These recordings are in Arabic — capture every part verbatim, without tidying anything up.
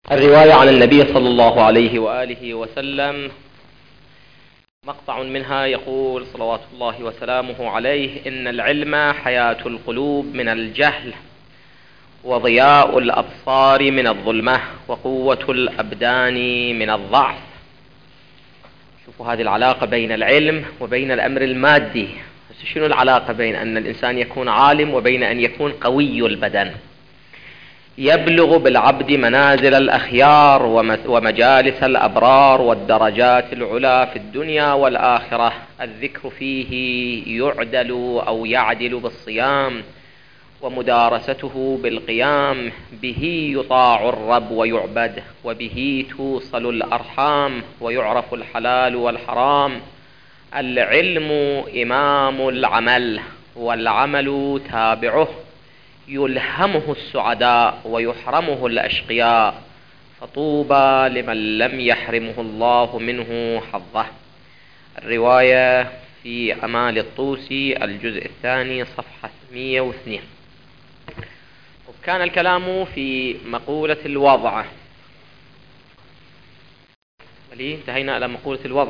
الرواية عن النبي صلى الله عليه وآله وسلم مقطع منها يقول صلوات الله وسلامه عليه: إن العلم حياة القلوب من الجهل، وضياء الأبصار من الظلمة، وقوة الأبدان من الضعف. شوفوا هذه العلاقة بين العلم وبين الأمر المادي. شنو العلاقة بين أن الإنسان يكون عالم وبين أن يكون قوي البدن؟ يبلغ بالعبد منازل الأخيار ومجالس الأبرار والدرجات العلى في الدنيا والآخرة. الذكر فيه يعدل أو يعدل بالصيام، ومدارسته بالقيام. به يطاع الرب ويعبد، وبه توصل الأرحام ويعرف الحلال والحرام. العلم إمام العمل، والعمل تابعه. يلهمه السعداء ويحرمه الأشقياء، فطوبى لمن لم يحرمه الله منه حظه. الرواية في أمال الطوسي الجزء الثاني صفحة مئة واثنين. وكان الكلام في مقولة الوضع. انتهينا إلى مقولة الوضع.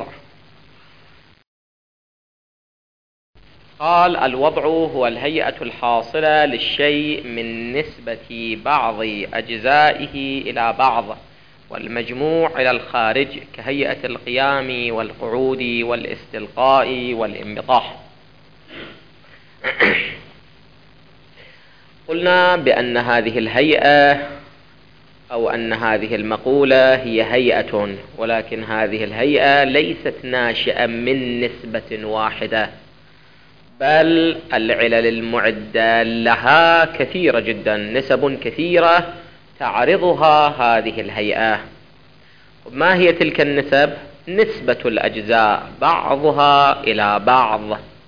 قال: الوضع هو الهيئة الحاصلة للشيء من نسبة بعض أجزائه إلى بعض، والمجموع إلى الخارج، كهيئة القيام والقعود والاستلقاء والانبطاح. قلنا بأن هذه الهيئة أو أن هذه المقولة هي هيئة، ولكن هذه الهيئة ليست ناشئة من نسبة واحدة، بل العلل المعدة لها كثيرة جدا، نسب كثيرة تعرضها هذه الهيئة. ما هي تلك النسب؟ نسبة الأجزاء بعضها إلى بعض،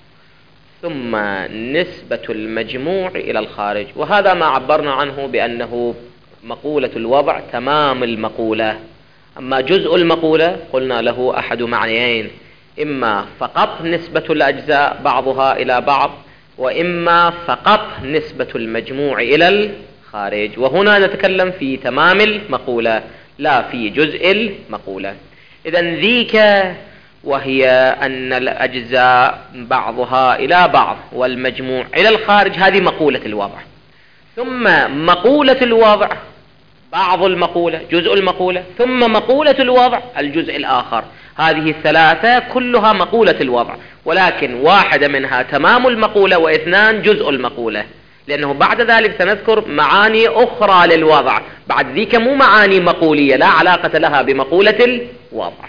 ثم نسبة المجموع إلى الخارج. وهذا ما عبرنا عنه بأنه مقولة الوضع تمام المقولة. أما جزء المقولة قلنا له أحد معنيين: إما فقط نسبة الأجزاء بعضها إلى بعض، وإما فقط نسبة المجموع إلى الخارج. وهنا نتكلم في تمام المقولة لا في جزء المقولة. إذن ذيك وهي أن الأجزاء بعضها إلى بعض والمجموع إلى الخارج، هذه مقولة الوضع. ثم مقولة الوضع بعض المقولة، جزء المقولة، ثم مقولة الوضع الجزء الآخر. هذه الثلاثة كلها مقولة الوضع، ولكن واحدة منها تمام المقولة، واثنان جزء المقولة، لأنه بعد ذلك سنذكر معاني أخرى للوضع. بعد ذيك مو معاني مقولية لا علاقة لها بمقولة الوضع.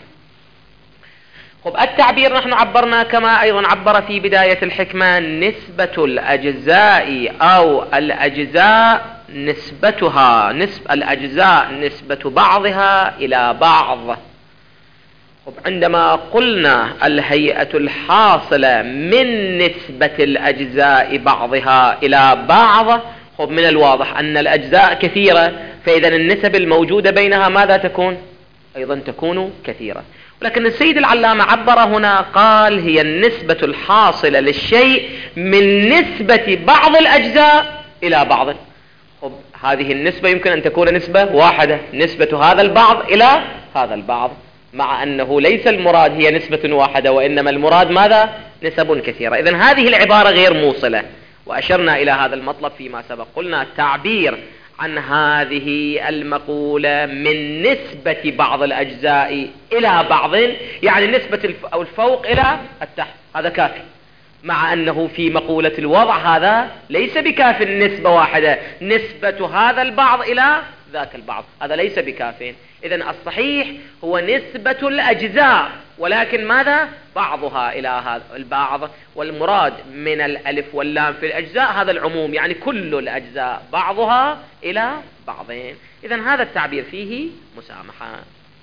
خب التعبير نحن عبرنا كما أيضا عبر في بداية الحكمة: نسبة الأجزاء أو الأجزاء نسبتها نسب الأجزاء نسبة بعضها إلى بعض. خب عندما قلنا الهيئة الحاصلة من نسبة الأجزاء بعضها إلى بعض، خب من الواضح أن الأجزاء كثيرة، فإذا النسب الموجودة بينها ماذا تكون؟ أيضا تكون كثيرة. ولكن السيد العلامة عبر هنا قال: هي النسبة الحاصلة للشيء من نسبة بعض الأجزاء إلى بعض. خب هذه النسبة يمكن أن تكون نسبة واحدة، نسبة هذا البعض إلى هذا البعض، مع أنه ليس المراد هي نسبة واحدة، وإنما المراد ماذا؟ نسب كثيرة. إذن هذه العبارة غير موصلة، وأشرنا إلى هذا المطلب فيما سبق. قلنا التعبير عن هذه المقولة من نسبة بعض الأجزاء إلى بعض، يعني نسبة أو الفوق إلى التحت، هذا كافي. مع أنه في مقولة الوضع هذا ليس بكاف نسبة واحدة، نسبة هذا البعض إلى ذاك البعض، هذا ليس بكافين. إذن الصحيح هو نسبة الأجزاء، ولكن ماذا؟ بعضها إلى هذا البعض. والمراد من الألف واللام في الأجزاء هذا العموم، يعني كل الأجزاء بعضها إلى بعضين. إذن هذا التعبير فيه مسامحة.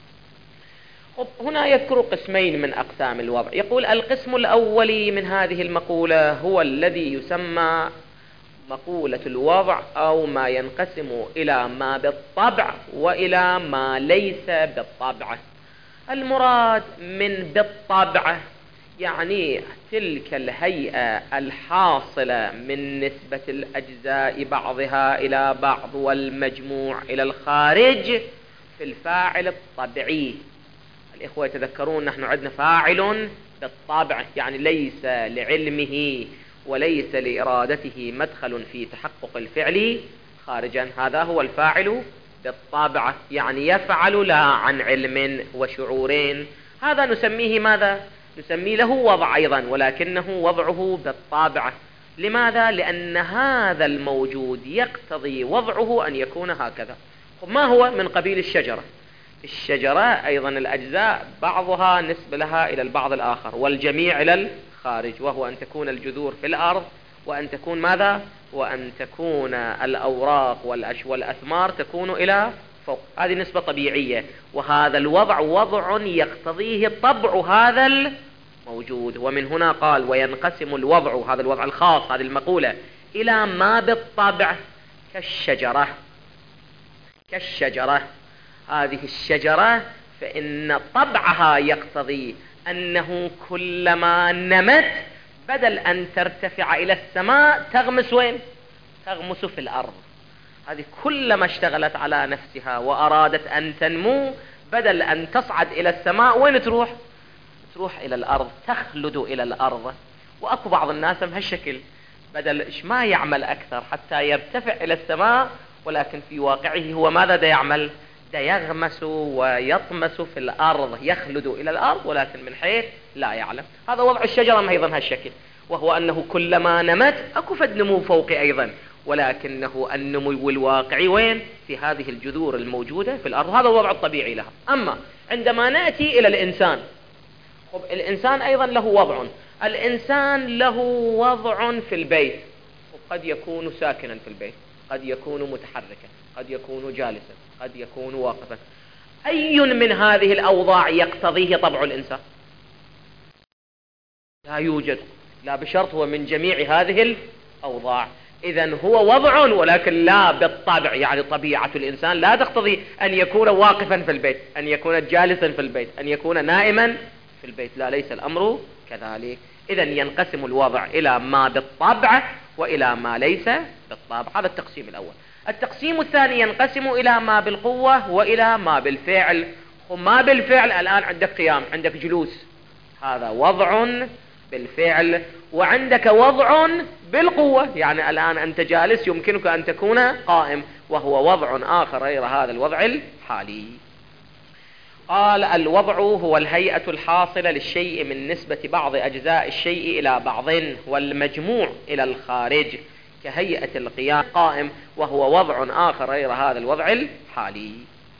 هنا يذكر قسمين من أقسام الوضع. يقول: القسم الأولي من هذه المقولة هو الذي يسمى مقولة الوضع، أو ما ينقسم إلى ما بالطبع وإلى ما ليس بالطبع. المراد من بالطبع يعني تلك الهيئة الحاصلة من نسبة الأجزاء بعضها إلى بعض والمجموع إلى الخارج، في الفاعل الطبيعي. الإخوة يتذكرون نحن عندنا فاعل بالطبع، يعني ليس لعلمه وليس لإرادته مدخل في تحقق الفعل خارجا، هذا هو الفاعل بالطبع، يعني يفعل لا عن علم وشعورين. هذا نسميه ماذا؟ نسميه له وضع أيضا، ولكنه وضعه بالطبع. لماذا؟ لأن هذا الموجود يقتضي وضعه أن يكون هكذا. ما هو؟ من قبيل الشجرة. الشجرة أيضا الأجزاء بعضها نسبة لها إلى البعض الآخر، والجميع إلى الخارج، وهو أن تكون الجذور في الأرض، وأن تكون ماذا؟ وأن تكون الأوراق والأثمار تكون إلى فوق. هذه نسبة طبيعية، وهذا الوضع وضع يقتضيه طبع هذا الموجود. ومن هنا قال وينقسم الوضع، هذا الوضع الخاص، هذه المقولة، إلى ما بالطبع كالشجرة. كالشجرة هذه الشجرة فإن طبعها يقتضي أنه كلما نمت بدل أن ترتفع إلى السماء تغمس وين؟ تغمس في الأرض. هذه كلما اشتغلت على نفسها وأرادت أن تنمو بدل أن تصعد إلى السماء وين تروح؟ تروح إلى الأرض، تخلد إلى الأرض. وأكو بعض الناس بهالشكل، بدل إيش ما يعمل أكثر حتى يرتفع إلى السماء، ولكن في واقعه هو ماذا دا يعمل؟ دا يغمس ويطمس في الأرض، يخلد إلى الأرض ولكن من حيث لا يعلم. هذا وضع الشجرة أيضا هالشكل، وهو أنه كلما نمت أكو فد نمو فوقي أيضا، ولكنه النمو الواقعي وين؟ في هذه الجذور الموجودة في الأرض. هذا الوضع الطبيعي لها. أما عندما نأتي إلى الإنسان، خب الإنسان أيضا له وضع. الإنسان له وضع في البيت، وقد يكون ساكنا في البيت، قد يكون متحركا، قد يكون جالسا، قد يكون واقفا. أي من هذه الأوضاع يقتضيه طبع الإنسان؟ لا يوجد، لا بشرط هو من جميع هذه الأوضاع. إذن هو وضع ولكن لا بالطبع، يعني طبيعة الإنسان لا تقتضي أن يكون واقفا في البيت، أن يكون جالسا في البيت، أن يكون نائما في البيت. لا، ليس الأمر كذلك. إذن ينقسم الوضع إلى ما بالطبع وإلى ما ليس بالطبع. هذا التقسيم الأول. التقسيم الثاني ينقسم إلى ما بالقوة وإلى ما بالفعل. وما بالفعل الآن عندك قيام، عندك جلوس، هذا وضع بالفعل، وعندك وضع بالقوة، يعني الآن أنت جالس يمكنك أن تكون قائم، وهو وضع آخر غير هذا الوضع الحالي. قال الوضع هو الهيئة الحاصلة للشيء من نسبة بعض أجزاء الشيء إلى بعض والمجموع إلى الخارج، كهيئة القيام قائم، وهو وضع آخر غير هذا الوضع الحالي.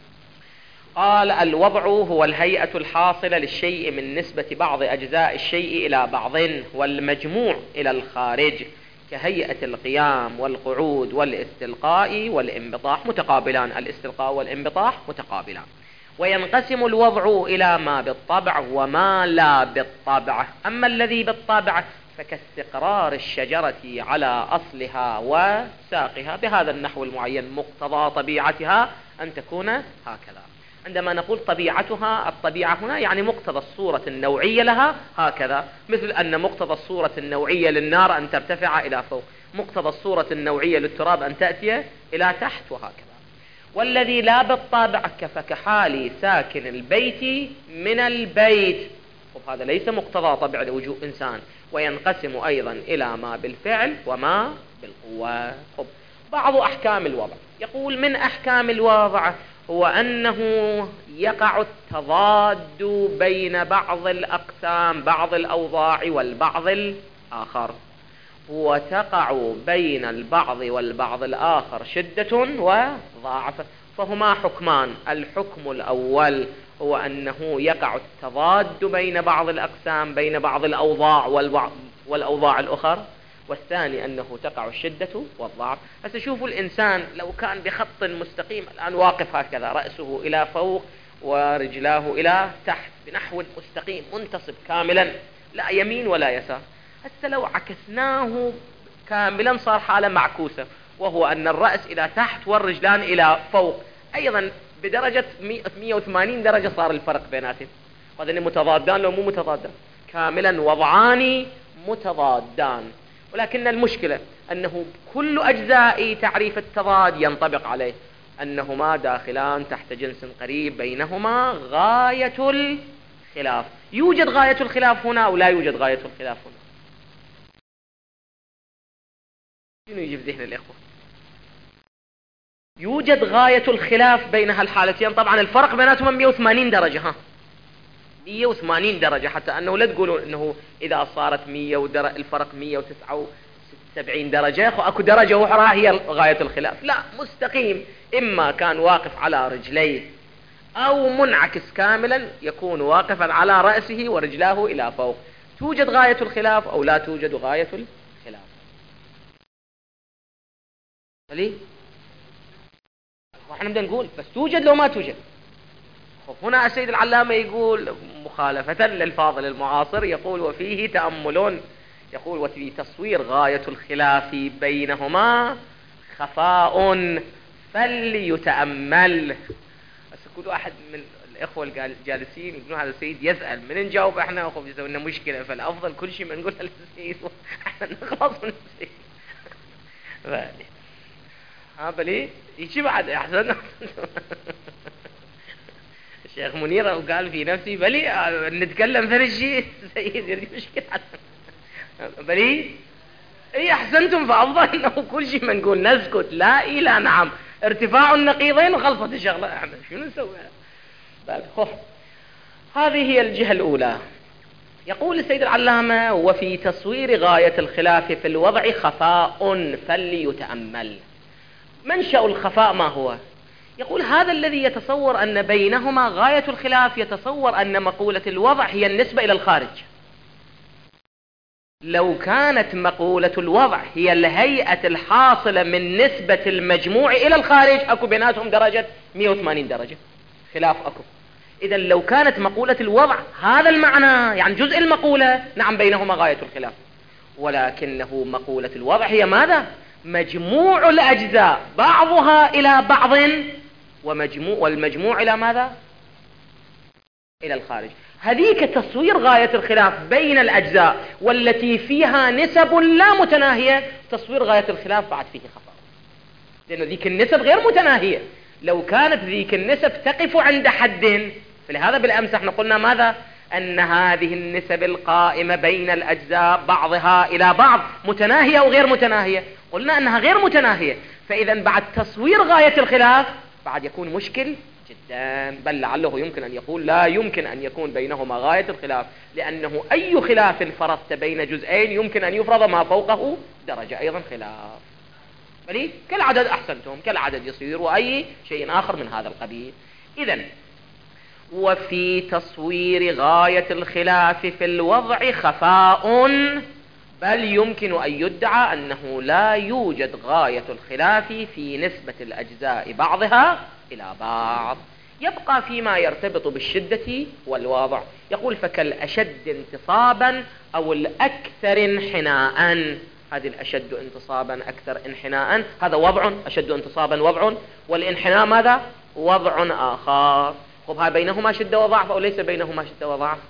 قال الوضع هو الهيئة الحاصلة للشيء من نسبة بعض أجزاء الشيء إلى بعض والمجموع إلى الخارج، كهيئة القيام والقعود والاستلقاء والانبطاح متقابلان. الاستلقاء والانبطاح متقابلان. وينقسم الوضع إلى ما بالطبع وما لا بالطبع. أما الذي بالطبع فكاستقرار الشجرة على أصلها وساقها بهذا النحو المعين، مقتضى طبيعتها أن تكون هكذا. عندما نقول طبيعتها، الطبيعة هنا يعني مقتضى الصورة النوعية لها هكذا، مثل أن مقتضى الصورة النوعية للنار أن ترتفع إلى فوق، مقتضى الصورة النوعية للتراب أن تأتي إلى تحت، وهكذا. والذي لا بالطبع فكحال ساكن البيت من البيت، وهذا ليس مقتضى طبع لوجود إنسان. وينقسم أيضا إلى ما بالفعل وما بالقوة. بعض أحكام الوضع، يقول من أحكام الوضع هو أنه يقع التضاد بين بعض الأقسام، بعض الأوضاع والبعض الآخر، وتقع بين البعض والبعض الآخر شدة وضعف. فهما حكمان. الحكم الأول هو أنه يقع التضاد بين بعض الأقسام، بين بعض الأوضاع والأوضاع الأخرى. والثاني أنه تقع الشدة والضعف. هسه شوفوا الإنسان لو كان بخط مستقيم الآن واقف هكذا، رأسه إلى فوق ورجلاه إلى تحت بنحو مستقيم منتصب كاملا، لا يمين ولا يسار. هسه لو عكسناه كاملا صار حالة معكوسة، وهو أن الرأس إلى تحت والرجلان إلى فوق، أيضا بدرجة مئة وثمانين درجة صار الفرق بيناتهم. هذين متضادان لو مو متضادان؟ كاملا وضعان متضادان. ولكن المشكلة أنه كل أجزاء تعريف التضاد ينطبق عليه، أنهما داخلان تحت جنس قريب بينهما غاية الخلاف. يوجد غاية الخلاف هنا أو لا يوجد غاية الخلاف هنا؟ شنو يجي في ذهن الإخوة؟ يوجد غاية الخلاف بين هالحالتين. طبعا الفرق بيناتهم مئة وثمانين درجة، ها مئة وثمانين درجة، حتى أنه لا تقولوا أنه إذا صارت مئة ودر... الفرق مئة وتسعة وسبعين درجة يا أخو أكو درجة أخرى هي غاية الخلاف. لا، مستقيم، إما كان واقف على رجليه أو منعكس كاملا يكون واقفا على رأسه ورجلاه إلى فوق. توجد غاية الخلاف أو لا توجد غاية الخلاف؟ ليه؟ وإحنا بدنا نقول بس توجد لو ما توجد. هنا السيد العلامة يقول مخالفة للفاضل المعاصر، يقول وفيه تأمل، يقول وفي تصوير غاية الخلاف بينهما خفاء فليتأمل. بس كل واحد من الإخوة الجالسين يقولون هذا السيد يسأل، من نجاوب احنا أخو يسوي لنا مشكلة، فالأفضل كل شيء ما نقولها للسيد احنا نخلص من السيد. ها بلي يجي بعد أحسن. الشيخ منير قال في نفسي بلي نتكلم في الشيء سيد يريد مشكلة بلي اي احسنتم، فافضل انه كل شيء ما نقول نسكت لا اي لا نعم، ارتفاع النقيضين وخلصت الشغله. احنا شنو نسوي؟ خف. هذه هي الجهه الاولى. يقول السيد العلامه وفي تصوير غايه الخلاف في الوضع خفاء فليتامل. منشأ الخفاء ما هو؟ يقول هذا الذي يتصور أن بينهما غاية الخلاف يتصور أن مقولة الوضع هي النسبة إلى الخارج. لو كانت مقولة الوضع هي الهيئة الحاصلة من نسبة المجموع إلى الخارج أكو بيناتهم درجة مئة وثمانين درجة خلاف أكو. إذا لو كانت مقولة الوضع هذا المعنى يعني جزء المقولة، نعم بينهما غاية الخلاف، ولكنه مقولة الوضع هي ماذا؟ مجموع الأجزاء بعضها إلى بعض ومجموع والمجموع إلى ماذا؟ إلى الخارج. هذيك تصوير غاية الخلاف بين الأجزاء والتي فيها نسب لا متناهية، تصوير غاية الخلاف بعد فيه خطأ، لأن ذيك النسب غير متناهية. لو كانت ذيك النسب تقف عند حد، فلهذا بالأمس احنا قلنا ماذا؟ أن هذه النسب القائمة بين الأجزاء بعضها إلى بعض متناهية أو غير متناهية؟ قلنا أنها غير متناهية. فإذا بعد تصوير غاية الخلاف بعد يكون مشكل جدا، بل لعله يمكن أن يقول لا يمكن أن يكون بينهما غاية الخلاف، لأنه أي خلاف فرضت بين جزئين يمكن أن يفرض ما فوقه درجة أيضا خلاف. بلي كالعدد أحسنتم، كالعدد يصير وأي شيء آخر من هذا القبيل. إذن وفي تصوير غاية الخلاف في الوضع خفاء، بل يمكن أن يدعى أنه لا يوجد غاية الخلاف في نسبة الأجزاء بعضها إلى بعض. يبقى فيما يرتبط بالشدة والوضع. يقول فكالأشد انتصابا أو الأكثر انحناء. هذه الأشد انتصابا أكثر انحناء هذا وضع، أشد انتصابا وضع، والانحناء ماذا؟ وضع آخر. طب هذا بينهما شدة وضعف أو ليس بينهما شدة وضعف؟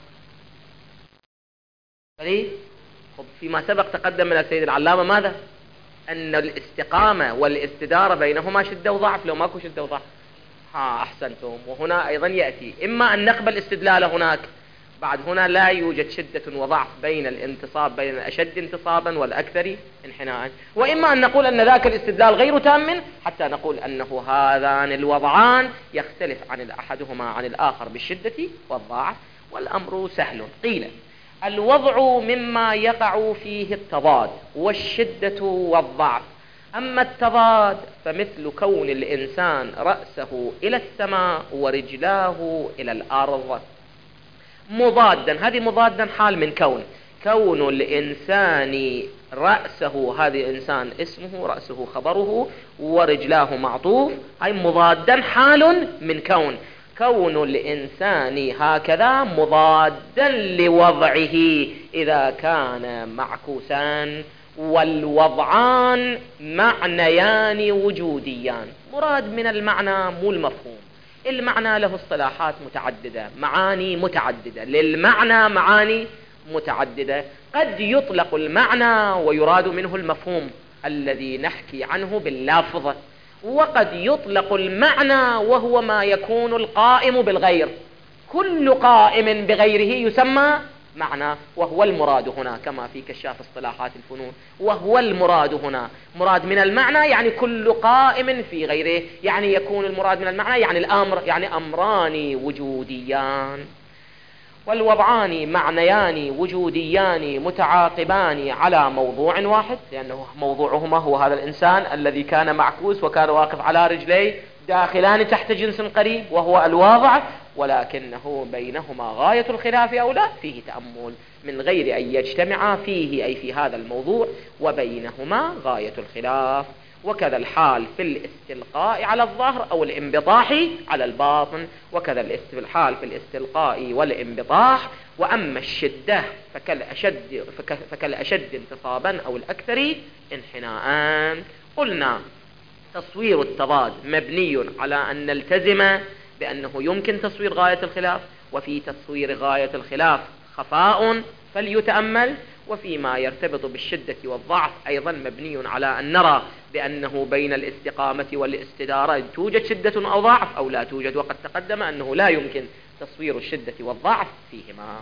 فليه؟ طب فيما سبق تقدم من السيد العلامة ماذا؟ أن الاستقامة والاستدارة بينهما شدة وضعف لو ماكو شدة وضعف. ها أحسنتم. وهنا أيضا يأتي إما أن نقبل استدلال هناك بعد هنا لا يوجد شدة وضعف بين الانتصاب بين الأشد انتصابا والأكثر انحناء، وإما أن نقول أن ذاك الاستدلال غير تام حتى نقول أنه هذان الوضعان يختلف عن أحدهما عن الآخر بالشدة والضعف، والأمر سهل. قيل الوضع مما يقع فيه التضاد والشدة والضعف. أما التضاد فمثل كون الإنسان رأسه إلى السماء ورجلاه إلى الأرض مضادا. هذه مضادا حال من كون كون الإنسان رأسه، هذا إنسان اسمه، رأسه خبره، ورجلاه معطوف، هاي مضادا حال من كون كون الإنسان هكذا مضادا لوضعه إذا كان معكوسان، والوضعان معنيان وجوديان. مراد من المعنى مو المفهوم. المعنى له اصطلاحات متعددة، معاني متعددة، للمعنى معاني متعددة. قد يطلق المعنى ويراد منه المفهوم الذي نحكي عنه باللفظ، وقد يطلق المعنى وهو ما يكون القائم بالغير، كل قائم بغيره يسمى معنى، وهو المراد هنا كما في كشاف اصطلاحات الفنون، وهو المراد هنا. مراد من المعنى يعني كل قائم في غيره، يعني يكون المراد من المعنى يعني الأمر، يعني أمران وجوديان، والوضعان معنيان وجوديان متعاقبان على موضوع واحد، لأنه موضوعهما هو هذا الإنسان الذي كان معكوس وكان واقف على رجليه داخلان تحت جنس قريب وهو الواضع، ولكنه بينهما غاية الخلاف أو لا، فيه تأمل من غير أن يجتمعا فيه أي في هذا الموضوع، وبينهما غاية الخلاف. وكذا الحال في الاستلقاء على الظهر أو الانبطاح على الباطن، وكذا الحال في الاستلقاء والانبطاح. وأما الشدة فكالأشد, فكالأشد انتصابا أو الأكثر انحناء. قلنا تصوير التضاد مبني على أن نلتزم بأنه يمكن تصوير غاية الخلاف، وفي تصوير غاية الخلاف خفاء فليتأمل، وفيما يرتبط بالشدة والضعف أيضا مبني على أن نرى بأنه بين الاستقامة والاستدارة توجد شدة أو ضعف أو لا توجد، وقد تقدم أنه لا يمكن تصوير الشدة والضعف فيهما.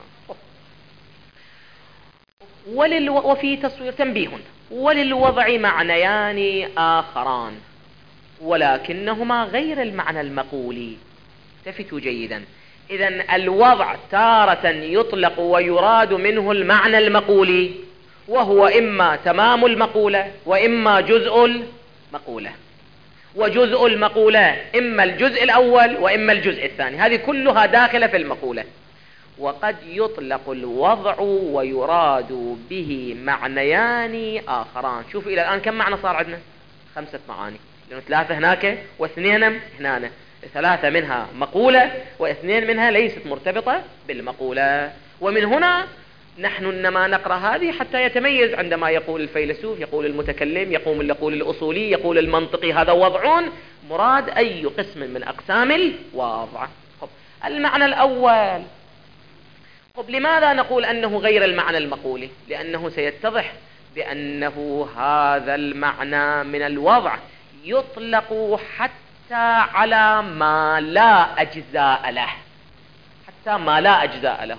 ولل... وفي تصوير تنبيه، وللوضع معنيان آخران ولكنهما غير المعنى المقولي. التفتوا جيدا، إذن الوضع تارة يطلق ويراد منه المعنى المقولي، وهو إما تمام المقولة وإما جزء المقولة، وجزء المقولة إما الجزء الأول وإما الجزء الثاني، هذه كلها داخلة في المقولة. وقد يطلق الوضع ويراد به معنيان آخران. شوفوا إلى الآن كم معنى صار عندنا؟ خمسة معاني، لأنه ثلاثة هناك واثنين هنا، ثلاثة منها مقولة واثنين منها ليست مرتبطة بالمقولة. ومن هنا نحن إنما نقرأ هذه حتى يتميز، عندما يقول الفيلسوف، يقول المتكلم، يقول يقول الأصولي، يقول المنطقي، هذا وضع مراد أي قسم من أقسام الوضع. المعنى الأول، طب لماذا نقول أنه غير المعنى المقولي؟ لأنه سيتضح بأنه هذا المعنى من الوضع يطلق حتى على ما لا أجزاء له، حتى ما لا أجزاء له.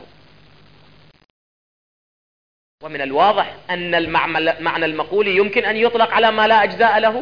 ومن الواضح أن المعنى المقولي يمكن أن يطلق على ما لا أجزاء له؟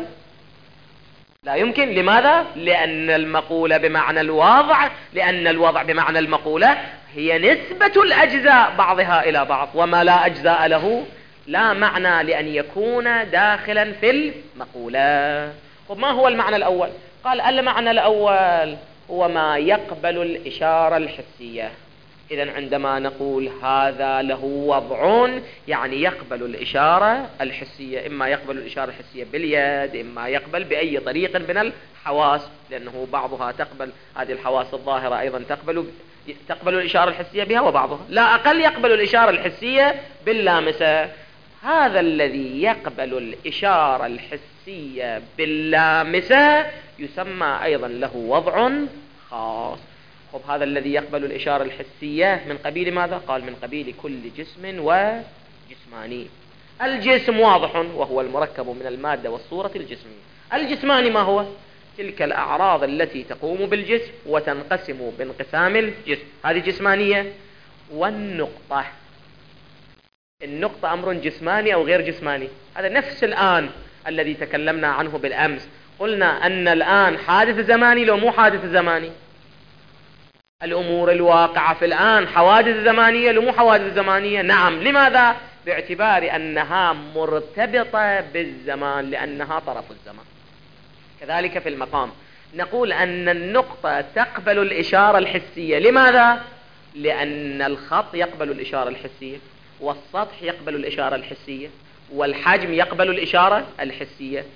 لا يمكن. لماذا؟ لأن المقولة بمعنى الوضع، لأن الوضع بمعنى المقولة هي نسبة الأجزاء بعضها إلى بعض، وما لا أجزاء له لا معنى لأن يكون داخلا في المقولة. وما هو المعنى الأول؟ قال المعنى الأول هو ما يقبل الإشارة الحسية. إذن عندما نقول هذا له وضع يعني يقبل الإشارة الحسية، إما يقبل الإشارة الحسية باليد، إما يقبل بأي طريق من الحواس، لأنه بعضها تقبل، هذه الحواس الظاهرة أيضا تقبل تقبل الإشارة الحسية بها، وبعضها لا أقل يقبل الإشارة الحسية باللامسة. هذا الذي يقبل الإشارة الحسية باللامسة يسمى أيضا له وضع خاص. طب هذا الذي يقبل الإشارة الحسية من قبيل ماذا؟ قال من قبيل كل جسم وجسماني. الجسم واضح وهو المركب من المادة والصورة الجسمية. الجسماني ما هو؟ تلك الأعراض التي تقوم بالجسم وتنقسم بانقسام الجسم، هذه جسمانية. والنقطة، النقطة أمر جسماني أو غير جسماني، هذا نفس الآن الذي تكلمنا عنه بالأمس. قلنا أن الآن حادث زماني لو مو حادث زماني، الأمور الواقعة في الآن حوادث زمانية لو مو حوادث زمانية. نعم. لماذا؟ باعتبار أنها مرتبطة بالزمان، لأنها طرف الزمان. كذلك في المقام نقول أن النقطة تقبل الإشارة الحسية. لماذا؟ لأن الخط يقبل الإشارة الحسية، والسطح يقبل الإشارة الحسية، والحجم يقبل الإشارة الحسية،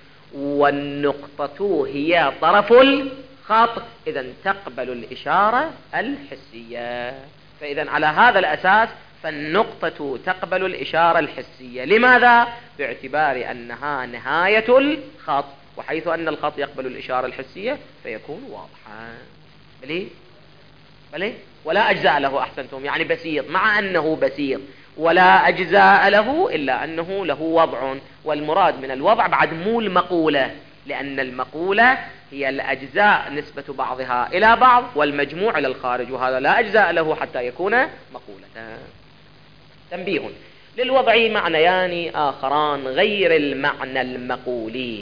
والنقطة هي طرف الخط، إذن تقبل الإشارة الحسية. فإذن على هذا الأساس فالنقطة تقبل الإشارة الحسية. لماذا؟ باعتبار أنها نهاية الخط، وحيث أن الخط يقبل الإشارة الحسية فيكون واضحا. بلي؟ بلي؟ ولا أجزاء له، أحسنتم، يعني بسيط، مع أنه بسيط ولا أجزاء له إلا أنه له وضع. والمراد من الوضع بعد مو المقولة، لأن المقولة هي الأجزاء نسبة بعضها إلى بعض والمجموع إلى الخارج، وهذا لا أجزاء له حتى يكون مقولة. تنبيه: للوضع معنيان آخران غير المعنى المقولي،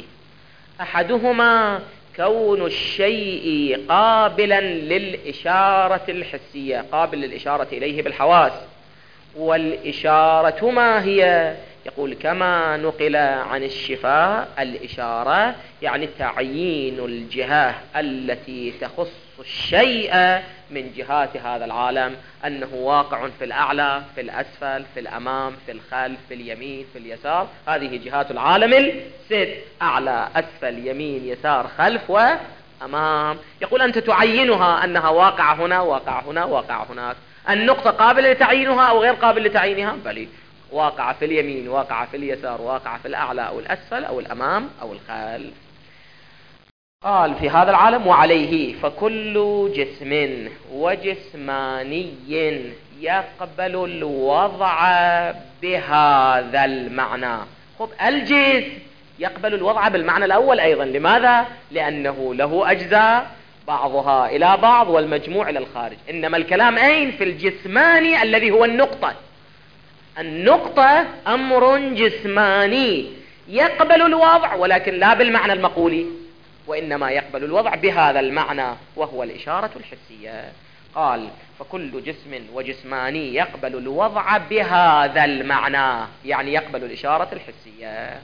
أحدهما كون الشيء قابلا للإشارة الحسية، قابل للإشارة إليه بالحواس. والإشارة ما هي؟ يقول: كما نقل عن الشفاء الإشارة يعني تعيين الجهة التي تخص الشيء من جهات هذا العالم، أنه واقع في الأعلى، في الأسفل، في الأمام، في الخلف، في اليمين، في اليسار. هذه جهات العالم الست: أعلى، أسفل، يمين، يسار، خلف وأمام. يقول أنت تعينها أنها واقعة هنا، واقعة هنا، واقعة هناك. النقطة قابلة لتعيينها أو غير قابل لتعيينها؟ بل واقعة في اليمين، واقعة في اليسار، واقعة في الأعلى أو الأسفل أو الأمام أو الخلف. قال: في هذا العالم وعليه فكل جسم وجسماني يقبل الوضع بهذا المعنى. خب، الجسم يقبل الوضع بالمعنى الأول أيضا. لماذا؟ لأنه له أجزاء بعضها إلى بعض والمجموع إلى الخارج. إنما الكلام أين؟ في الجسماني الذي هو النقطة. النقطة أمر جسماني يقبل الوضع، ولكن لا بالمعنى المقولي، وإنما يقبل الوضع بهذا المعنى وهو الإشارة الحسية. قال: فكل جسم وجسماني يقبل الوضع بهذا المعنى، يعني يقبل الإشارة الحسية.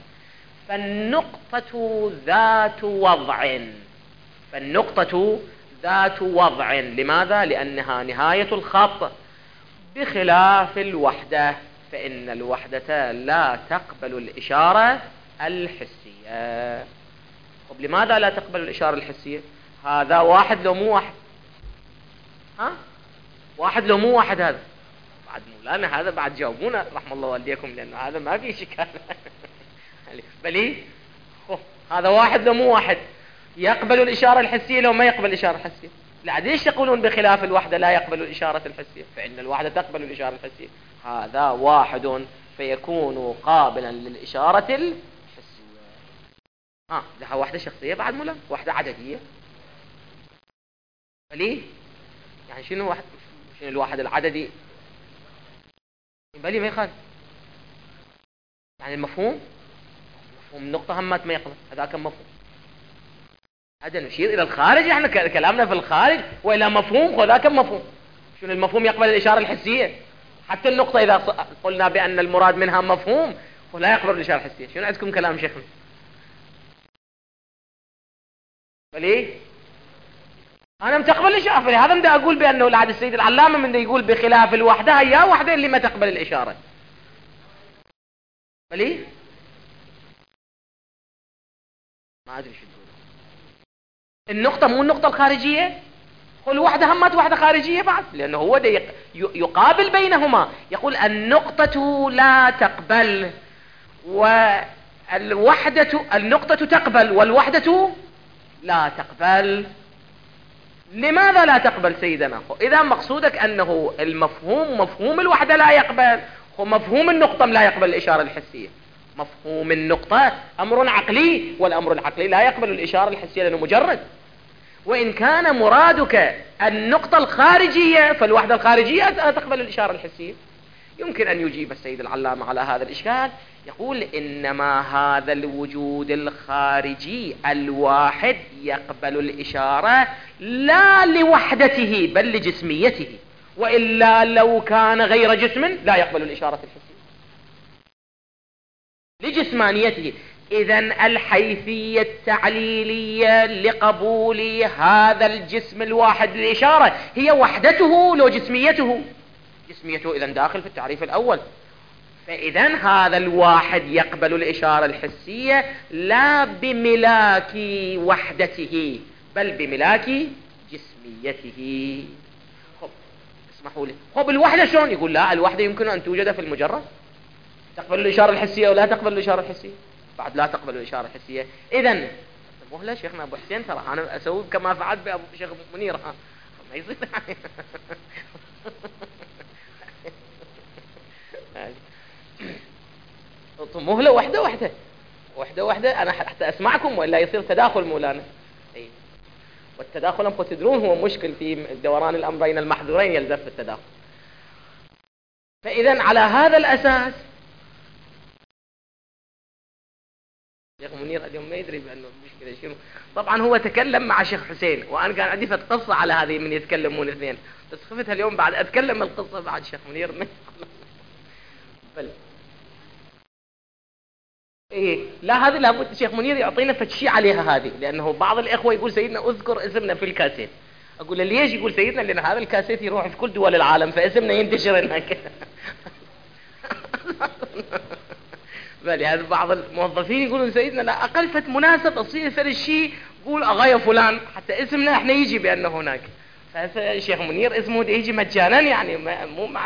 فالنقطة ذات وضع، فالنقطة ذات وضع. لماذا؟ لأنها نهاية الخط، بخلاف الوحدة، فإن الوحدة لا تقبل الإشارة الحسية. طب لماذا لا تقبل الإشارة الحسية؟ هذا واحد لو مو واحد، ها؟ واحد لو مو واحد، هذا بعد مولانا، هذا بعد جاوبونا رحم الله والديكم، لأنه هذا ما في شكال. بلي هذا واحد لو مو واحد، يقبل الإشارة الحسية لو ما يقبل الإشارة الحسية. لا، ليش يقولون بخلاف الوحدة لا يقبل الإشارة الحسية؟ فإن الوحدة تقبل الإشارة الحسية. هذا واحد فيكون قابلا للإشارة الحسية. ها، لها وحدة شخصية بعد مولا، وحدة عددية. بلي يعني شنو واحد، شنو الواحد العددي؟ بلي ما يخالف، يعني المفهوم، مفهوم النقطة همات ما يقبل، هذا كم مفهوم. هذا نشير إلى الخارج، احنا كلامنا في الخارج، وإلى مفهوم، وذا كم مفهوم. شنو المفهوم؟ يقبل الإشارة الحسية. حتى النقطة إذا قلنا بأن المراد منها مفهوم ولا يقبل الإشارة الحسية. شنو عندكم كلام شيخنا؟ فليه؟ أنا متقبل الإشارة، فلهذا بدي أقول بأنه العهد السيد العلامة من يقول بخلاف الوحدة، هي وحدة اللي ما تقبل الإشارة. فليه؟ ما أدري شو تقول. النقطة مو النقطة الخارجية، والوحدة همات وحدة خارجية بعد، لأنه هو ده يقابل بينهما. يقول النقطة لا تقبل والوحدة، النقطة تقبل والوحدة لا تقبل. لماذا لا تقبل سيدنا؟ إذا مقصودك أنه المفهوم مفهوم الوحدة لا يقبل، ومفهوم النقطة لا يقبل الإشارة الحسية. مفهوم النقطة أمر عقلي، والأمر العقلي لا يقبل الإشارة الحسية لأنه مجرد. وإن كان مرادك النقطة الخارجية، فالوحدة الخارجية تقبل الإشارة الحسية. يمكن أن يجيب السيد العلامة على هذا الإشكال، يقول إنما هذا الوجود الخارجي الواحد يقبل الإشارة لا لوحدته بل لجسميته، وإلا لو كان غير جسم لا يقبل الإشارة الحسية لجسمانيته. إذن الحيثية التعليلية لقبول هذا الجسم الواحد للإشارة هي وحدته لو جسميته. جسميته إذن داخل في التعريف الأول. فإذن هذا الواحد يقبل الإشارة الحسية لا بملاك وحدته بل بملاك جسميته. خب اسمحوا لي، خب الوحدة شلون؟ يقول لا، الوحدة يمكن أن توجد في المجرد، تقبل الإشارة الحسية ولا تقبل الإشارة الحسية، بعد لا تقبل الإشارة الحسية. إذن مهلا شيخنا أبو حسين، ترى أنا أسوي كما فعلت بأبو شيخ منير، ها ما يصير. مهلة وحدة وحدة وحدة وحدة أنا حتى أسمعكم ولا يصير تداخل مولانا. أي. والتداخل أنكم تدرون هو مشكل في دوران الأمر بين المحظورين يلزم في التداخل. فإذا على هذا الأساس شيخ منير اليوم ما يدري بأنه المشكلة شنو. طبعا هو تكلم مع شيخ حسين وأنا كان عندي قصة على هذه من يتكلمون اثنين، بس خفتها اليوم بعد أتكلم القصة بعد شيخ منير بل إيه لا هذه لابد شيخ منير يعطينا فتشي عليها هذه، لأنه بعض الإخوة يقول سيدنا أذكر اسمنا في الكاسيت. أقول له ليش؟ يقول سيدنا لأن هذا الكاسيت يروح في كل دول العالم فاسمنا ينتشر هناك. بل هذا بعض الموظفين يقولون سيدنا لا أقل فت مناسب تصير فر الشيء قول أغاية فلان حتى اسمنا احنا يجي بأنه هناك. فهذا شيخ منير اسمه يجي مجانا يعني مو مع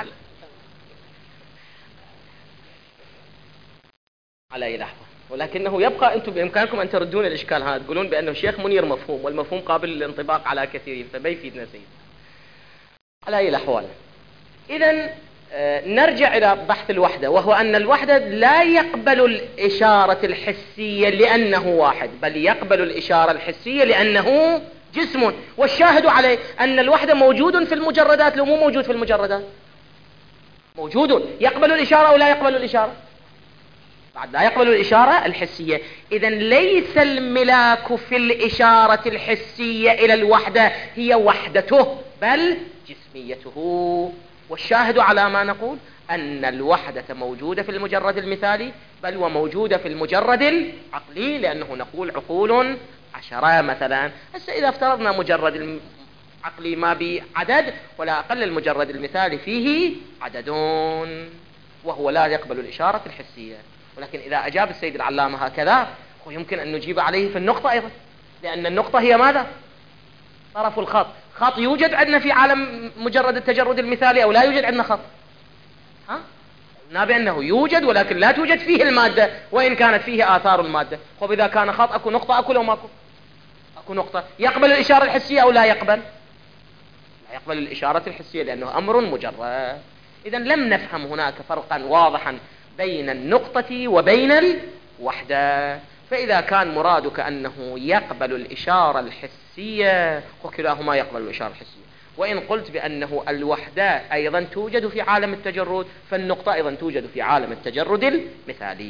على أي لحظة، ولكنه يبقى أنتم بإمكانكم أن تردون الإشكال هذا تقولون بأنه الشيخ منير مفهوم والمفهوم قابل للانطباق على كثيرين فما يفيدنا سيد على أي الأحوال. إذن آه نرجع إلى بحث الوحدة، وهو أن الوحدة لا يقبل الإشارة الحسية لأنه واحد، بل يقبل الإشارة الحسية لأنه جسم. والشاهد عليه أن الوحدة موجود في المجردات لو مو موجود في المجردات موجود. يقبل الإشارة أو لا يقبل الإشارة؟ بعد لا يقبل الإشارة الحسية. إذن ليس الملاك في الإشارة الحسية إلى الوحدة هي وحدته بل جسميته. والشاهد على ما نقول أن الوحدة موجودة في المجرد المثالي بل وموجودة في المجرد العقلي، لأنه نقول عقول عشرة مثلا. هسه إذا افترضنا مجرد العقلي ما بعدد ولا أقل المجرد المثالي فيه عددون، وهو لا يقبل الإشارة الحسية. ولكن إذا أجاب السيد العلامة هكذا ويمكن أن نجيب عليه في النقطة أيضا، لأن النقطة هي ماذا؟ طرف الخط. خط يوجد عندنا في عالم مجرد التجرد المثالي أو لا يوجد عندنا خط؟ ها؟ قلنا بأنه يوجد ولكن لا توجد فيه المادة وإن كانت فيه آثار المادة. خب إذا كان خط أكو نقطة أكو لو ماكو؟ أكو نقطة. يقبل الإشارة الحسية أو لا يقبل؟ لا يقبل الإشارة الحسية لأنه أمر مجرد. إذن لم نفهم هناك فرقا واضحا بين النقطة وبين الوحدة. فإذا كان مرادك أنه يقبل الإشارة الحسية وكلاهما يقبل الإشارة الحسية، وإن قلت بأنه الوحدة أيضا توجد في عالم التجرد فالنقطة أيضا توجد في عالم التجرد المثالي.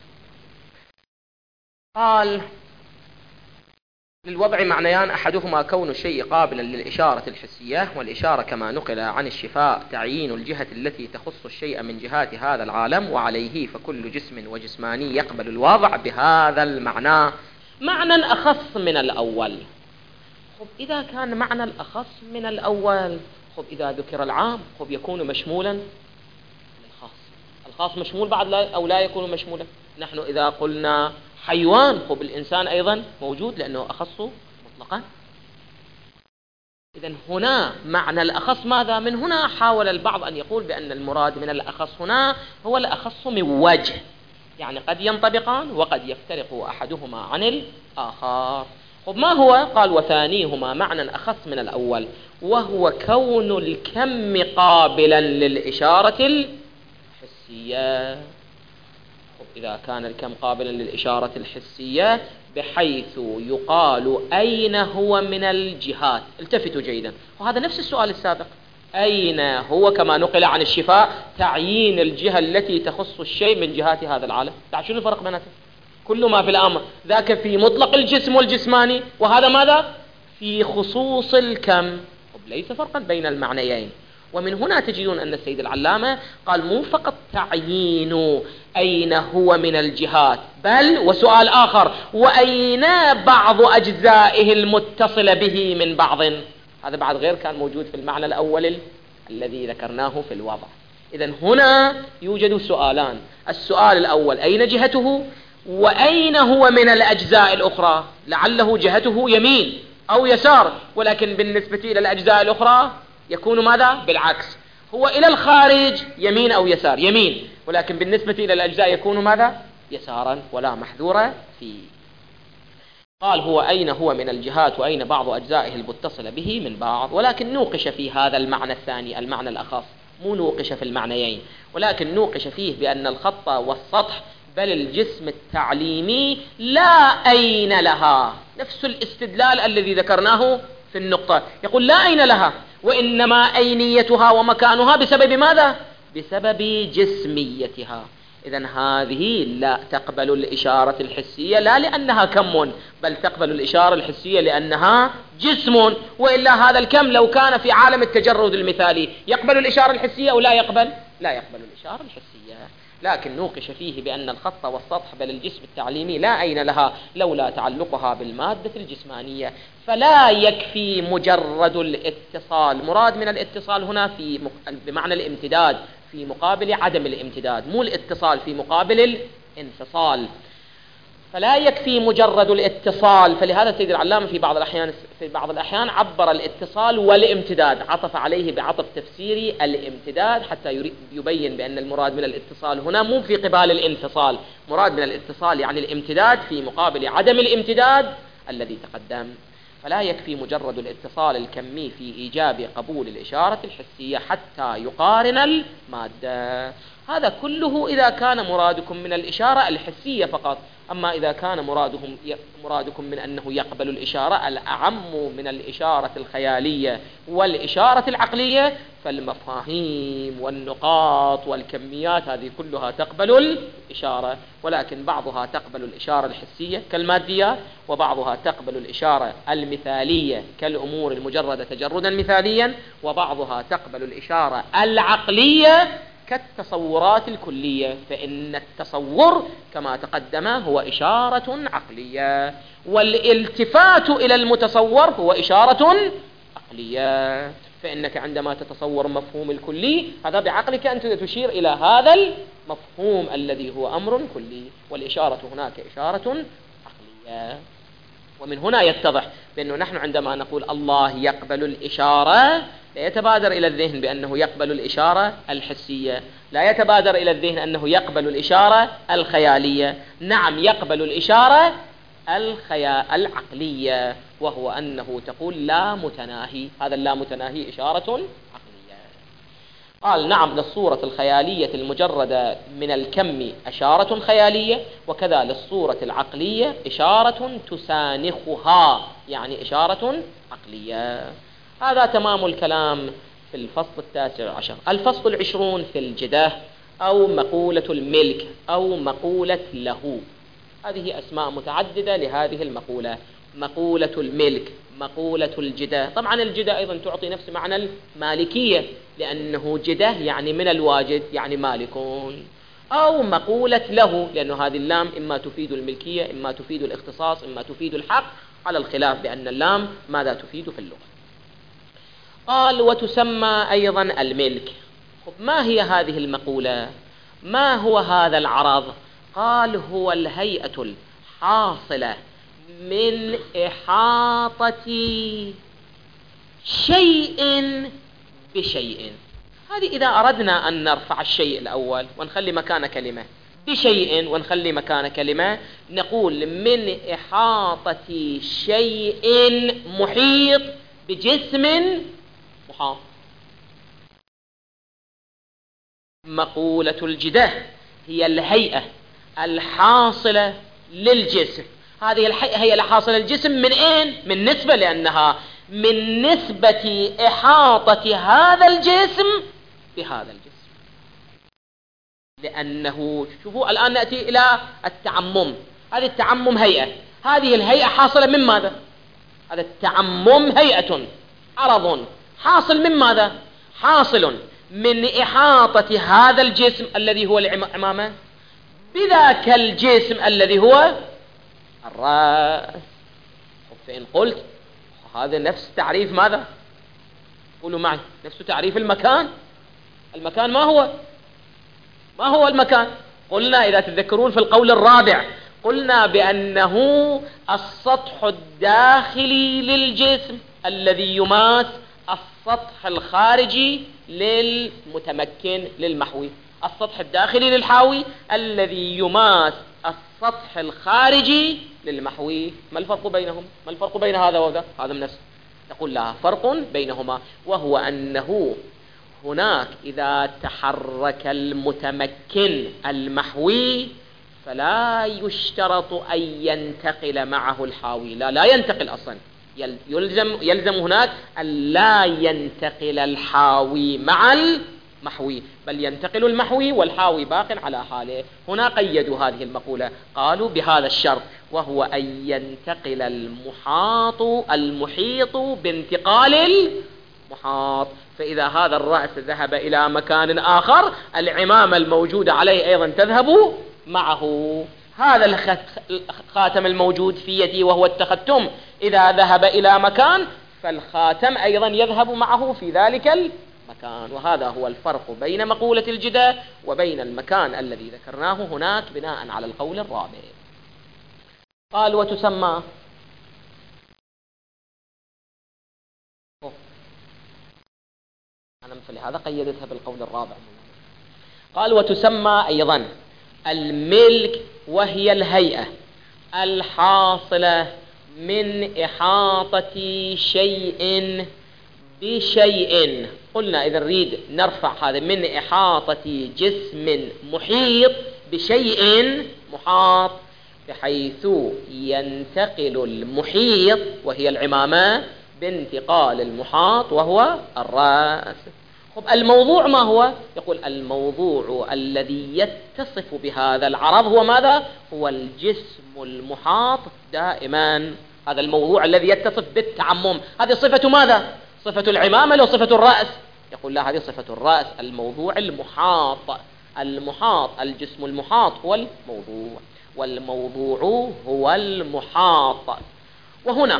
قال للوضع معنيان أحدهما كون الشيء قابلا للإشارة الحسية، والإشارة كما نقل عن الشفاء تعيين الجهة التي تخص الشيء من جهات هذا العالم، وعليه فكل جسم وجسماني يقبل الواضع بهذا المعنى. معنى أخص من الأول. خب إذا كان معنى الأخص من الأول، خب إذا ذكر العام خب يكون مشمولا للخاص. الخاص مشمول بعد لا أو لا يكون مشمولا؟ نحن إذا قلنا حيوان خب الإنسان أيضا موجود لأنه أخص مطلقا. إذن هنا معنى الأخص ماذا؟ من هنا حاول البعض أن يقول بأن المراد من الأخص هنا هو الأخص من وجه، يعني قد ينطبقان وقد يفترق أحدهما عن الآخر. خب ما هو؟ قال وثانيهما معنى أخص من الأول، وهو كون الكم قابلا للإشارة الحسية. إذا كان الكم قابلا للإشارة الحسية بحيث يقال أين هو من الجهات. التفتوا جيدا، وهذا نفس السؤال السابق، أين هو كما نقل عن الشفاء تعيين الجهة التي تخص الشيء من جهات هذا العالم. تعال شنو الفرق بيناتهم؟ كل ما في الأمر ذاك في مطلق الجسم والجسماني، وهذا ماذا؟ في خصوص الكم. ليس فرقا بين المعنيين. ومن هنا تجدون أن السيد العلامة قال مو فقط تعيين أين هو من الجهات، بل وسؤال آخر وأين بعض أجزائه المتصلة به من بعض. هذا بعد غير كان موجود في المعنى الأول الذي ذكرناه في الوضع. إذن هنا يوجد سؤالان، السؤال الأول أين جهته، وأين هو من الأجزاء الأخرى. لعله جهته يمين أو يسار، ولكن بالنسبة إلى الأجزاء الأخرى يكون ماذا؟ بالعكس، هو إلى الخارج يمين أو يسار، يمين، ولكن بالنسبة إلى الأجزاء يكون ماذا؟ يسارا، ولا محذورة فيه. قال هو أين هو من الجهات وأين بعض أجزائه المتصلة به من بعض. ولكن نوقش في هذا المعنى الثاني، المعنى الأخص، مو نوقش في المعنيين، ولكن نوقش فيه بأن الخط والسطح بل الجسم التعليمي لا أين لها، نفس الاستدلال الذي ذكرناه في النقطة، يقول لا أين لها، وإنما أينيتها ومكانها بسبب ماذا؟ بسبب جسميتها. إذن هذه لا تقبل الإشارة الحسية، لا لأنها كم، بل تقبل الإشارة الحسية لأنها جسم. وإلا هذا الكم لو كان في عالم التجرد المثالي يقبل الإشارة الحسية أو لا يقبل؟ لا يقبل الإشارة الحسية. لكن نوقش فيه بأن الخط والسطح بل الجسم التعليمي لا أين لها لولا تعلقها بالمادة الجسمانية. فلا يكفي مجرد الاتصال، مراد من الاتصال هنا في بمعنى الامتداد في مقابل عدم الامتداد، مو الاتصال في مقابل الانفصال. فلا يكفي مجرد الاتصال. فلهذا سيد العلامة في بعض الأحيان في بعض الأحيان عبر الاتصال والامتداد، عطف عليه بعطف تفسيري الامتداد حتى يبين بأن المراد من الاتصال هنا مو في قبال الانفصال، مراد من الاتصال يعني الامتداد في مقابل عدم الامتداد الذي تقدم. فلا يكفي مجرد الاتصال الكمي في إيجاب قبول الإشارة الحسية حتى يقارن المادة. هذا كله إذا كان مرادكم من الإشارة الحسية فقط. أما إذا كان مرادهم مرادكم من أنه يقبل الإشارة الأعم من الإشارة الخيالية والإشارة العقلية، فالمفاهيم والنقاط والكميات هذه كلها تقبل الإشارة، ولكن بعضها تقبل الإشارة الحسية كالماديات، وبعضها تقبل الإشارة المثالية كالأمور المجردة تجردا مثاليا، وبعضها تقبل الإشارة العقلية كالتصورات الكلية. فإن التصور كما تقدم هو إشارة عقلية، والالتفات إلى المتصور هو إشارة عقلية. فإنك عندما تتصور مفهوم الكلي هذا بعقلك أنت تشير إلى هذا المفهوم الذي هو أمر كلي، والإشارة هناك إشارة عقلية. ومن هنا يتضح بأنه نحن عندما نقول الله يقبل الإشارة لا يتبادر إلى الذهن بأنه يقبل الإشارة الحسية، لا يتبادر إلى الذهن أنه يقبل الإشارة الخيالية. نعم يقبل الإشارة الخيال العقلية، وهو أنه تقول لا متناهي، هذا اللا متناهي إشارة عقلية. قال نعم للصورة الخيالية المجردة من الكم إشارة خيالية، وكذا للصورة العقلية إشارة تسانخها، يعني إشارة عقلية. هذا تمام الكلام في الفصل التاسع عشر. الفصل العشرون في الجده أو مقولة الملك أو مقولة له. هذه أسماء متعددة لهذه المقولة: مقولة الملك، مقولة الجده. طبعا الجده أيضا تعطي نفس معنى المالكية، لأنه جده يعني من الواجد يعني مالكون. أو مقولة له، لأن هذه اللام إما تفيد الملكية إما تفيد الاختصاص إما تفيد الحق، على الخلاف بأن اللام ماذا تفيد في اللغة. قال وتسمى أيضا الملك. ما هي هذه المقولة؟ ما هو هذا العرض؟ قال هو الهيئة الحاصلة من إحاطة شيء بشيء. هذه إذا أردنا أن نرفع الشيء الأول ونخلي مكان كلمة بشيء ونخلي مكان كلمة، نقول من إحاطة شيء محيط بجسم محاط. مقولة الجده هي الهيئة الحاصلة للجسم. هذه الهيئة هي الحاصلة للجسم من أين؟ من نسبة، لأنها من نسبة إحاطة هذا الجسم بهذا الجسم. لأنه شوفوا الآن نأتي إلى التعمم. هذه التعمم هيئة، هذه الهيئة حاصلة من ماذا؟ هذا التعمم هيئة عرض حاصل من ماذا؟ حاصل من إحاطة هذا الجسم الذي هو العمامة بذاك الجسم الذي هو الرأس. فإن قلت هذا نفس تعريف ماذا؟ قولوا معي، نفس تعريف المكان. المكان ما هو؟ ما هو المكان؟ قلنا إذا تذكرون في القول الرابع قلنا بأنه السطح الداخلي للجسم الذي يماس السطح الخارجي للمتمكن للمحوي. السطح الداخلي للحاوي الذي يماس السطح الخارجي للمحوي. ما الفرق بينهم؟ ما الفرق بين هذا وذا؟ هذا من نفسه تقول لها فرق بينهما، وهو أنه هناك إذا تحرك المتمكن المحوي فلا يشترط أن ينتقل معه الحاوي، لا لا ينتقل أصلا، يلزم, يلزم هناك أن لا ينتقل الحاوي مع المحوي، بل ينتقل المحوي والحاوي باق على حاله. هنا قيدوا هذه المقولة، قالوا بهذا الشرط، وهو أن ينتقل المحاط المحيط بانتقال المحاط. فإذا هذا الرأس ذهب إلى مكان آخر، العمامة الموجودة عليه أيضا تذهب معه. هذا الخاتم الموجود في يدي وهو التختم، إذا ذهب إلى مكان فالخاتم أيضا يذهب معه في ذلك المكان. وهذا هو الفرق بين مقولة الجدة وبين المكان الذي ذكرناه هناك بناء على القول الرابع. قال وتسمى أنا مثل هذا قيدتها بالقول الرابع. قال وتسمى أيضا الملك، وهي الهيئة الحاصلة من إحاطة شيء بشيء. قلنا إذا نريد نرفع هذا من إحاطة جسم محيط بشيء محاط، بحيث ينتقل المحيط وهي العمامة بانتقال المحاط وهو الرأس. خب الموضوع ما هو؟ يقول الموضوع الذي يتصف بهذا العرض هو ماذا؟ هو الجسم المحاط دائما. هذا الموضوع الذي يتصف بالتعمم. هذه صفة ماذا؟ صفة العمامة لو صفة الرأس؟ يقول لا، هذه صفة الرأس، الموضوع المحاط. المحاط الجسم المحاط هو الموضوع، والموضوع هو المحاط. وهنا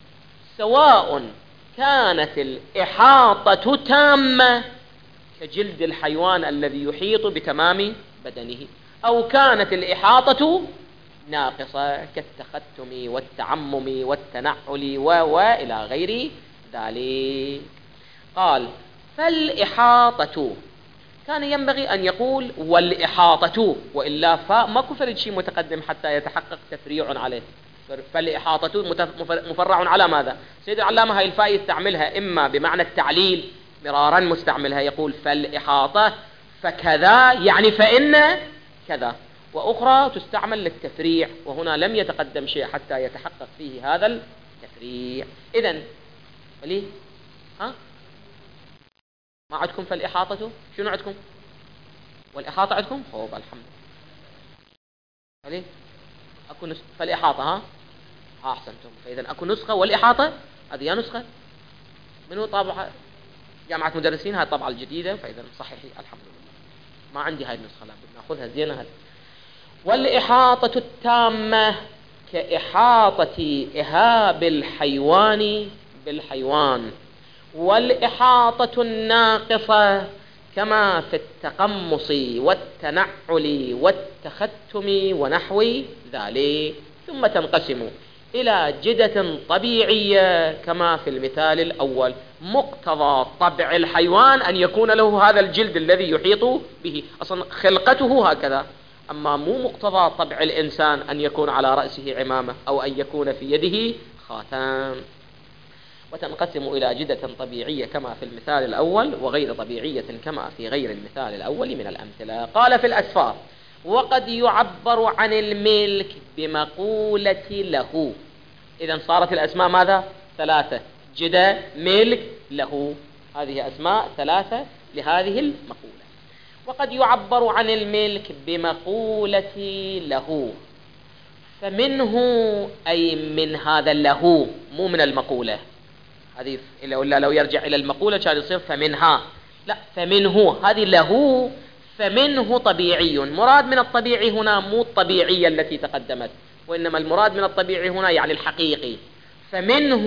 سواء كانت الإحاطة تامة كجلد الحيوان الذي يحيط بتمام بدنه، أو كانت الإحاطة ناقصة كالتختم والتعمم والتنعل وإلى غير ذلك. قال فالإحاطة، كان ينبغي أن يقول والإحاطة، وإلا فماكو فرد شيء متقدم حتى يتحقق تفريع عليه. فالإحاطة مفرع على ماذا؟ سيد العلامة هاي الفاء يستعملها إما بمعنى التعليل، مرارا مستعملها، يقول فالإحاطة فكذا يعني فإن كذا، وأخرى تستعمل للتفريع، وهنا لم يتقدم شيء حتى يتحقق فيه هذا التفريع. إذن وليه ها ما عندكم فالإحاطة؟ شنو عندكم؟ والإحاطة عندكم؟ خوب الحمد لله. أكو نسخة فالإحاطة، ها ها أحسنتم. فإذا أكو نسخة والإحاطة، هذه يا نسخة منو طابعها؟ جامعة مدرسين، هاي الطبعة الجديدة، فإذا صحيحي الحمد لله. ما عندي هاي النسخة، لابد ناخذها زينة هذه. والإحاطة التامة كإحاطة إهاب الحيوان بالحيوان، والإحاطة الناقصة كما في التقمص والتنعل والتختم ونحو ذلك. ثم تنقسم إلى جدة طبيعية كما في المثال الأول. مقتضى طبع الحيوان أن يكون له هذا الجلد الذي يحيط به، أصلا خلقته هكذا. أما مو مقتضى طبع الإنسان أن يكون على رأسه عمامة أو أن يكون في يده خاتم. وتنقسم إلى جدة طبيعية كما في المثال الأول، وغير طبيعية كما في غير المثال الأول من الأمثلة. قال في الأسفار وقد يعبر عن الملك بمقولة له. إذن صارت الأسماء ماذا؟ ثلاثة: جدة، ملك، له. هذه أسماء ثلاثة لهذه المقولة. وقد يعبر عن الملك بمقولة له، فمنه أي من هذا له، مو من المقولة هذه، إلا لو يرجع إلى المقولة كان يصير فمنها، لا، فمنه هذه له. فمنه طبيعي. مراد من الطبيعي هنا مو الطبيعية التي تقدمت، وإنما المراد من الطبيعي هنا يعني الحقيقي. فمنه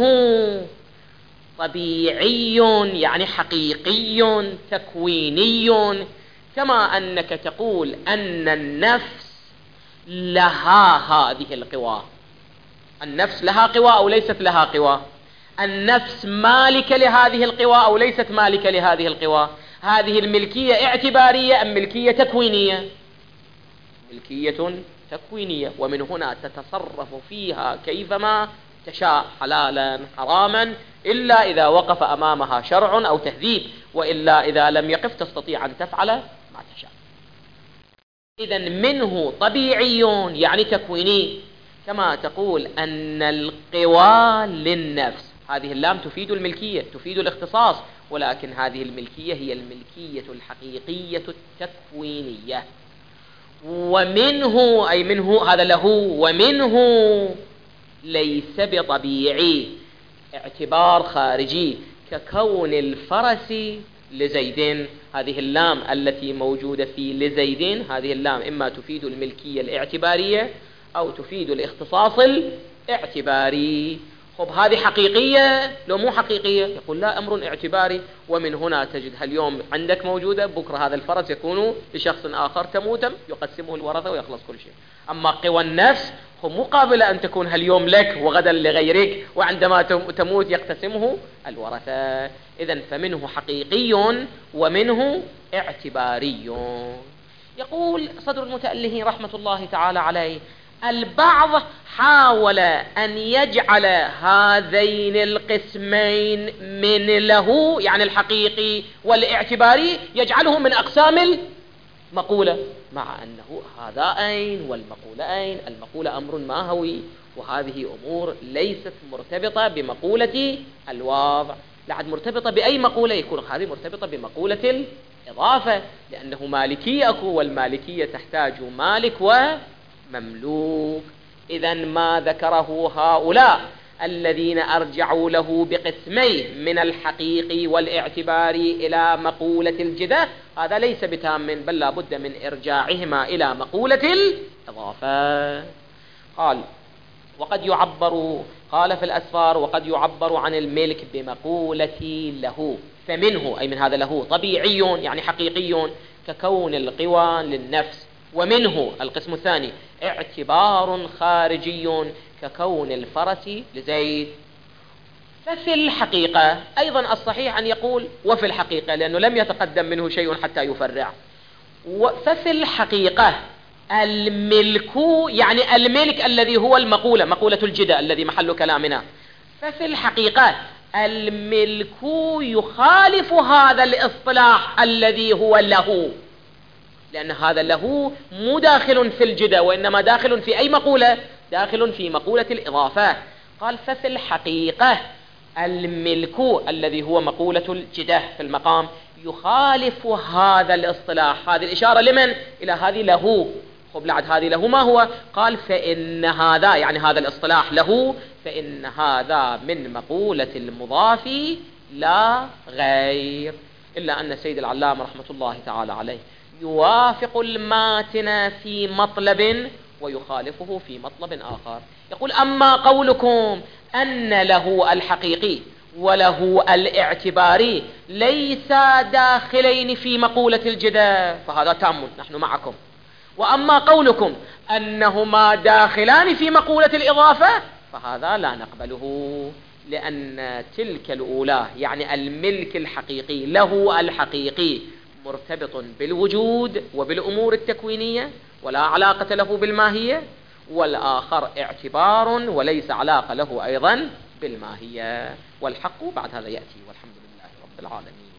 طبيعي يعني حقيقي تكويني، كما أنك تقول أن النفس لها هذه القوى. النفس لها قوى أو ليست لها قوى؟ النفس مالكة لهذه القوى أو ليست مالكة لهذه القوى؟ هذه الملكية اعتبارية أم ملكية تكوينية؟ ملكية تكوينية، ومن هنا تتصرف فيها كيفما تشاء، حلالا حراما، إلا إذا وقف أمامها شرع أو تهذيب، وإلا إذا لم يقف تستطيع أن تفعل ما تشاء. إذن منه طبيعي يعني تكويني، كما تقول أن القوى للنفس. هذه اللام تفيد الملكية، تفيد الاختصاص، ولكن هذه الملكية هي الملكية الحقيقية التكوينية. ومنه أي منه هذا له، ومنه ليس بطبيعي، اعتبار خارجي، ككون الفرس لزيد. هذه اللام التي موجودة في لزيد، هذه اللام إما تفيد الملكية الاعتبارية أو تفيد الاختصاص الاعتباري. خب هذه حقيقية لو مو حقيقية؟ يقول لا، أمر اعتباري. ومن هنا تجدها اليوم عندك موجودة، بكرة هذا الفرس يكون لشخص آخر، تموت يقسمه الورثة ويخلص كل شيء. أما قوى النفس هو مو قابلة أن تكون اليوم لك وغدا لغيرك، وعندما تموت يقتسمه الورثة. إذن فمنه حقيقي ومنه اعتباري. يقول صدر المتأله رحمة الله تعالى عليه: البعض حاول أن يجعل هذين القسمين من له، يعني الحقيقي والاعتباري، يجعله من أقسام المقولة، مع أنه هذا أين والمقولة أين. المقولة أمر ماهوي، وهذه أمور ليست مرتبطة بمقولة الواضع. لعد مرتبطة بأي مقولة؟ يكون هذه مرتبطة بمقولة الإضافة، لأنه مالكي أكو، والمالكية تحتاج مالك ومملوك. إذن ما ذكره هؤلاء الذين أرجعوا له بقسميه من الحقيقي والاعتباري إلى مقولة الجدة، هذا ليس بتام، بل لا بد من إرجاعهما إلى مقولة الإضافة. قال: وقد يعبر، قال في الأسفار: وقد يعبر عن الملك بمقولة له. فمنه أي من هذا له طبيعي يعني حقيقي، ككون القوى للنفس. ومنه القسم الثاني اعتبار خارجي، ككون الفرس لزيد. ففي الحقيقة أيضا الصحيح أن يقول وفي الحقيقة، لأنه لم يتقدم منه شيء حتى يفرع. ففي الحقيقة الملك يعني الملك الذي هو المقولة، مقولة الجدة الذي محل كلامنا. ففي الحقيقة الملك يخالف هذا الاصطلاح الذي هو له، لأن هذا له مو داخل في الجدة، وإنما داخل في أي مقولة؟ داخل في مقولة الإضافة. قال: ففي الحقيقة الملك الذي هو مقولة الجدة في المقام يخالف هذا الاصطلاح. هذه الإشارة لمن؟ إلى هذه له. خب لعد هذه له ما هو؟ قال: فإن هذا يعني هذا الاصطلاح له، فإن هذا من مقولة المضاف لا غير. إلا أن سيد العلام رحمة الله تعالى عليه يوافق الماتن في مطلب ويخالفه في مطلب آخر. يقول: أما قولكم أن له الحقيقي وله الاعتباري ليس داخلين في مقولة الجدة، فهذا تام، نحن معكم. وأما قولكم أنهما داخلان في مقولة الإضافة فهذا لا نقبله، لأن تلك الأولى يعني الملك الحقيقي له الحقيقي مرتبط بالوجود وبالأمور التكوينية ولا علاقة له بالماهية، والآخر اعتبار وليس علاقة له أيضا بالماهية. والحق بعد هذا يأتي، والحمد لله رب العالمين.